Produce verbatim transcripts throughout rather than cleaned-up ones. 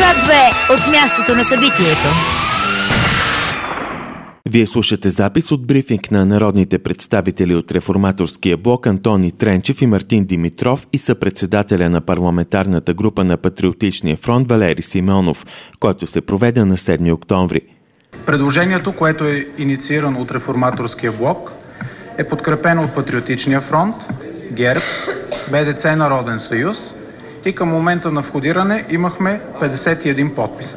Ка две от мястото на събитието. Вие слушате запис от брифинг на народните представители от Реформаторския блок Антони Тренчев и Мартин Димитров и съпредседателя на парламентарната група на Патриотичния фронт Валери Симеонов, който се проведе на седми октомври. Предложението, което е инициирано от Реформаторския блок, е подкрепено от Патриотичния фронт, ГЕРБ, Б Д Ц Народен съюз и към момента на входиране имахме петдесет и един подписа.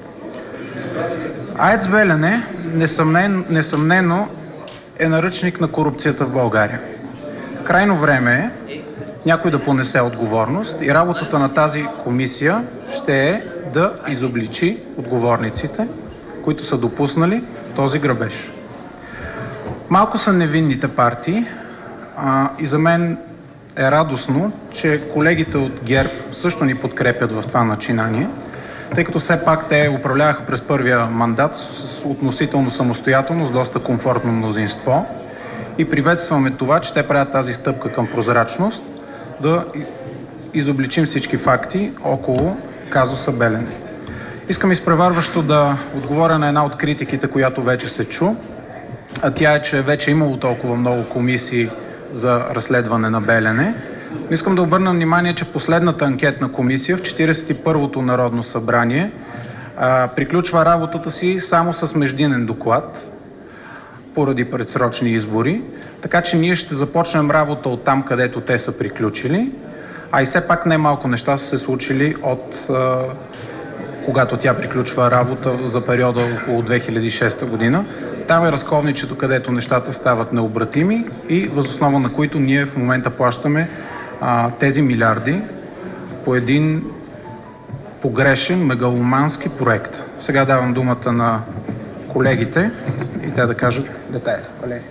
АЕЦ Белене несъмнено, несъмнено е наръчник на корупцията в България. Крайно време е някой да понесе отговорност и работата на тази комисия ще е да изобличи отговорниците, които са допуснали този грабеж. Малко са невинните партии а, и за мен е радостно, че колегите от ГЕРБ също ни подкрепят в това начинание, тъй като все пак те управляваха през първия мандат с относително самостоятелно, с доста комфортно мнозинство и приветстваме това, че те правят тази стъпка към прозрачност, да изобличим всички факти около казуса Белене. Искам изпреварващо да отговоря на една от критиките, която вече се чу, а тя е, че вече имало толкова много комисии за разследване на Белене. Искам да обърна внимание, че последната анкетна комисия в четиридесет и първото Народно събрание а, приключва работата си само с междинен доклад поради предсрочни избори, така че ние ще започнем работа от там, където те са приключили, а и все пак не малко неща са се случили от а, когато тя приключва работа за периода около две хиляди и шеста година. Там е разковничето, където нещата стават необратими и възоснова на които ние в момента плащаме а, тези милиарди по един погрешен, мегаломански проект. Сега давам думата на колегите и те да кажат детайли.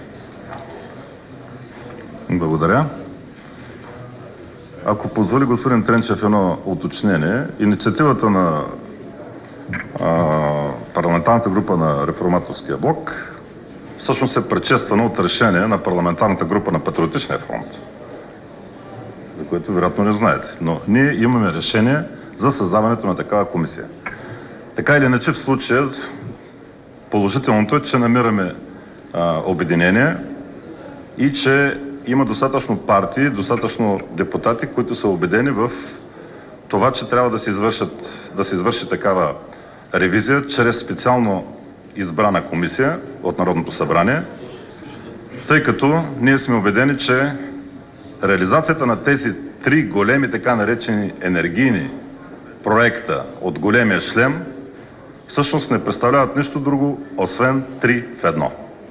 Благодаря. Ако позволи господин Тренчев едно уточнение, инициативата на а, парламентарната група на Реформаторския блок всъщност е предшествана от решение на парламентарната група на Патриотичния фронт, за което вероятно не знаете. Но ние имаме решение за създаването на такава комисия. Така или иначе в случая положителното е, че намираме а, обединение и че има достатъчно партии, достатъчно депутати, които са убедени в това, че трябва да се, извършат, да се извърши такава ревизия чрез специално избрана комисия от Народното събрание, тъй като ние сме убедени, че реализацията на тези три големи така наречени енергийни проекта от големия шлем всъщност не представляват нищо друго, освен три в едно.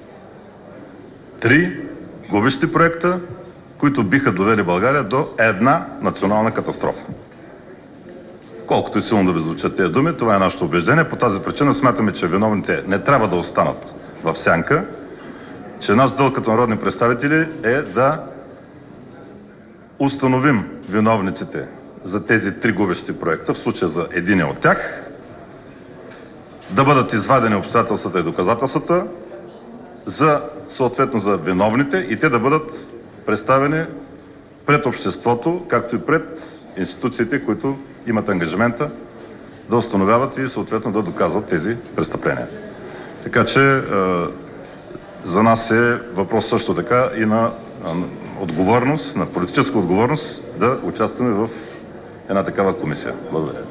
Три губещи проекта, които биха довели България до една национална катастрофа. Колкото и силно да ви звучат тези думи, това е нашето убеждение. По тази причина смятаме, че виновните не трябва да останат в сянка, че наш дълг като народни представители е да установим виновниците за тези три губещи проекта, в случая за единия от тях, да бъдат извадени обстоятелствата и доказателствата, за, съответно за виновните и те да бъдат представени пред обществото, както и пред институциите, които имат ангажимента да установяват и съответно да доказват тези престъпления. Така че е, за нас е въпрос също така и на отговорност, на политическа отговорност да участваме в една такава комисия. Благодаря.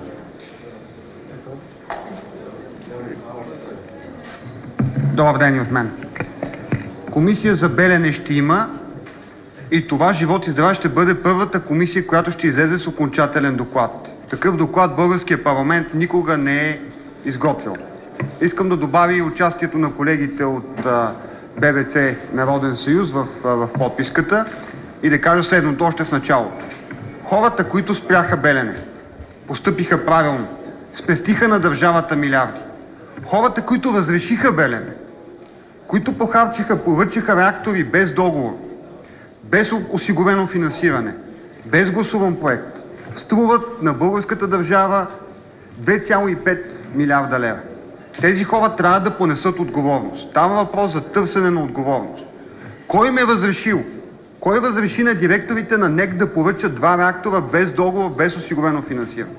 Добър ден и от мен. Комисия за Белене ще има и това живот и здраве ще бъде първата комисия, която ще излезе с окончателен доклад. Такъв доклад българския парламент никога не е изготвил. Искам да добавя и участието на колегите от Б Д Ц Народен съюз в, в подписката и да кажа следното още в началото. Хората, които спряха Белене, постъпиха правилно, спестиха на държавата милиарди. Хората, които разрешиха Белене, които похарчиха, поръчаха реактори без договор, без осигурено финансиране, без гласуван проект, струват на българската държава две цяло и пет милиарда лева. Тези хора трябва да понесат отговорност. Става въпрос за търсене на отговорност. Кой им е разрешил? Кой разреши на директорите на НЕК да поръчат два реактора без договор, без осигурено финансиране?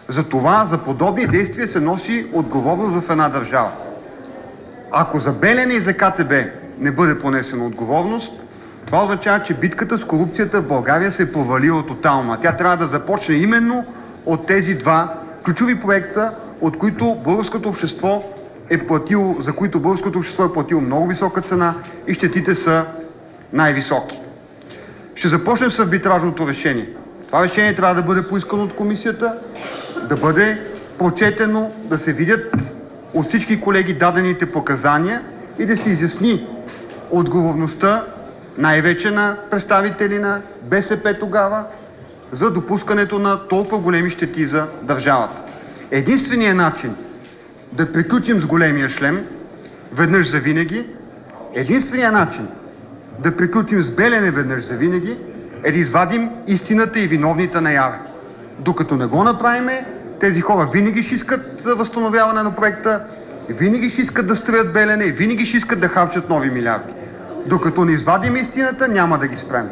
За това, за подобни действия се носи отговорност в една държава. Ако за Белене и за КТБ не бъде понесена отговорност, това означава, че битката с корупцията в България се е провалила тотално. Тя трябва да започне именно от тези два ключови проекта, от които българското общество е платило, за които българското общество е платило много висока цена и щетите са най-високи. Ще започнем с арбитражното решение. Това решение трябва да бъде поискано от комисията, да бъде прочетено, да се видят от всички колеги дадените показания и да се изясни отговорността най-вече на представители на БСП тогава за допускането на толкова големи щети за държавата. Единственият начин да приключим с големия шлем веднъж за винаги, единственият начин да приключим с Белене веднъж за винаги е да извадим истината и виновните наяве. Докато не го направим, тези хора винаги ще искат възстановяване на проекта, винаги ще искат да строят Белене, винаги ще искат да харчат нови милиарди. Докато не извадим истината, няма да ги спрем.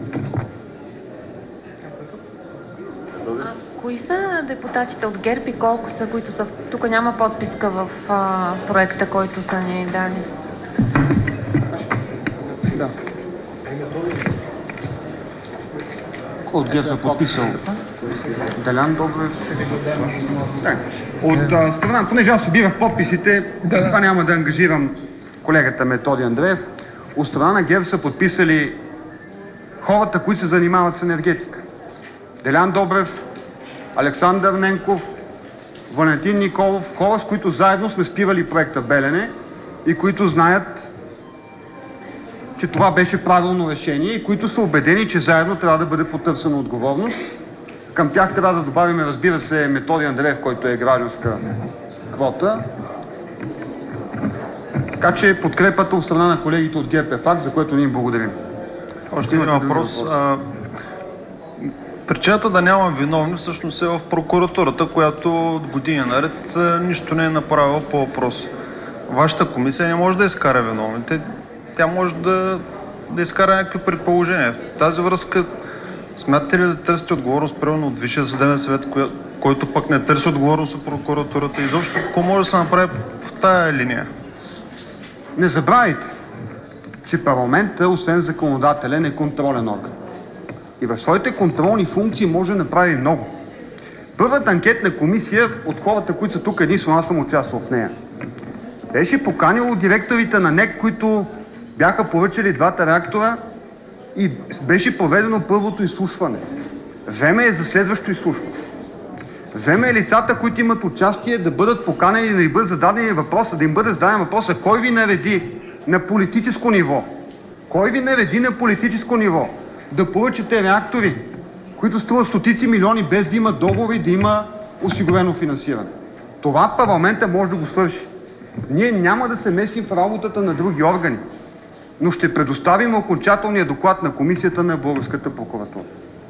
Кои са депутатите от ГЕРБ и колко са, които са... Тук няма подписка в а, проекта, който са ни дали. Да. От ГЕРБ е подписал? Делян Добрев. От а, страна, понеже аз събирах подписите, да. Това няма да ангажирам колегата Методи Андреев. От страна на ГЕРБ са подписали хората, които се занимават с енергетика. Делян Добрев, Александър Ненков, Валентин Николов, хора, с които заедно сме спирали проекта Белене и които знаят, че това беше правилно решение и които са убедени, че заедно трябва да бъде потърсена отговорност. Към тях трябва да добавим, разбира се, Методи Андреев, който е гражданска квота. Така че подкрепата от страна на колегите от ГЕРБ е факт, за което ние им благодарим. Още един въпрос. въпрос. Причината да няма виновни всъщност е в прокуратурата, която от години наред нищо не е направила по въпрос. Вашата комисия не може да изкара виновните, тя може да, да изкара някакви предположения. В тази връзка смятате ли да търсите отговорност примерно от Висшия съдебен съвет, който пък не търси отговорност от прокуратурата? Изобщо какво може да се направи в тая линия? Не забравяйте, че парламентът, освен законодателен, е контролен орган. И в своите контролни функции може да направи много. Първата анкетна комисия от хората, които са тук, единствено аз съм участвал в нея, беше поканило директорите на НЕК, които бяха поръчали двата реактора и беше проведено първото изслушване. Време е за следващо изслушване. Време е лицата, които имат участие, да бъдат поканени, да им бъдат зададени въпроса, да им бъде зададен въпроса, кой ви нареди на политическо ниво? Кой ви нареди на политическо ниво да поръчате реактори, които струват стотици милиони, без да има договори, да има осигурено финансиране? Това парламента може да го свърши. Ние няма да се месим в работата на други органи, но ще предоставим окончателния доклад на комисията на Българската прокуратура.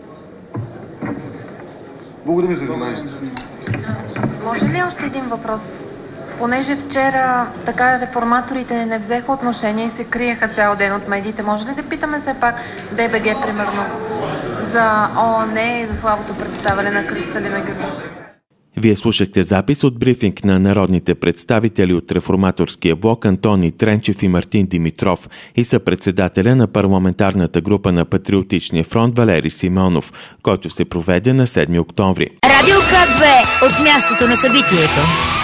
Благодаря за вниманието. Може ли още един въпрос? Понеже вчера така реформаторите не взеха отношение и се криеха цял ден от медиите, може ли да питаме все пак ДБГ, примерно, за ООН и за слабото представяне на Кристалина Георгиева? Вие слушахте запис от брифинг на народните представители от Реформаторския блок Антони Тренчев и Мартин Димитров и съпредседателя на парламентарната група на Патриотичния фронт Валери Симеонов, който се проведе на седми октомври. Радио К две от мястото на събитието.